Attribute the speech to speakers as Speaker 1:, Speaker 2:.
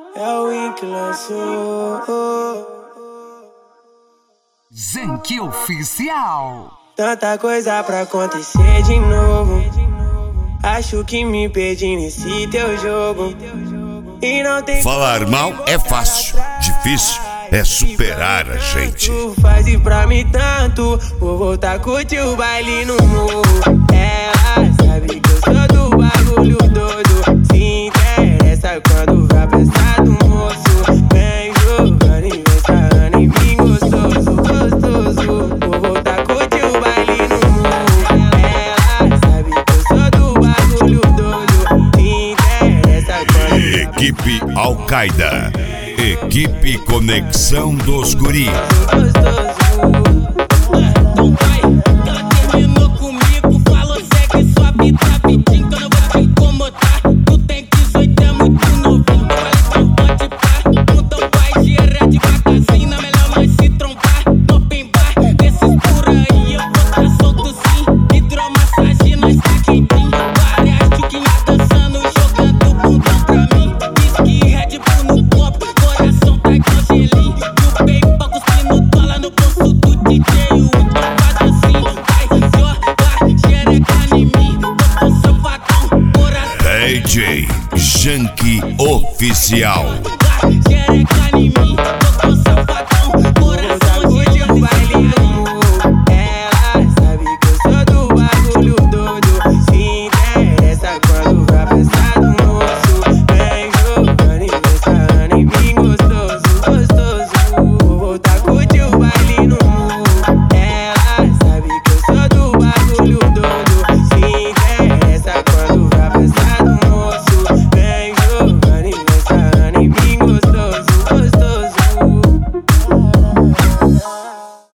Speaker 1: É o Win que lançou.
Speaker 2: Janky Oficial.
Speaker 1: Tanta coisa pra acontecer de novo. Acho que me perdi nesse teu jogo. E não tem
Speaker 3: Falar mal é fácil, difícil é superar a gente.
Speaker 1: Tu faz pra mim tanto, vou voltar a curtir o baile no morro. Ela sabe que eu sou do bagulho doido. Se interessa quando vai passar do moço. Vem jogando e vem sarrando em mim gostoso, gostoso. Vou voltar a curtir o baile no morro. Ela sabe que eu sou do bagulho doido. Se interessa quando vai passar.
Speaker 3: Equipe Al-Qaeda, equipe Conexão dos Guris.
Speaker 4: Então vai, que ela terminou comigo. Falou segue sua vida rapidinho que eu não vou te incomodar. Tu tem 18, é muito novinho. Eu falei então pode pá. Então vai, gira devagarzinho. Na melhor nós se trombar no open bar. Desses por aí eu vou tá solto sim. Hidromassagem nós tá quentinho. Várias chuquinhas dançando, jogando bundão pra mim. Whisky, Red Bull no copo, coração tá igual gelinho. E o bem cuspindo dólar no bolso do DJ.
Speaker 3: DJ Janky Oficial.
Speaker 4: Xereca em mim.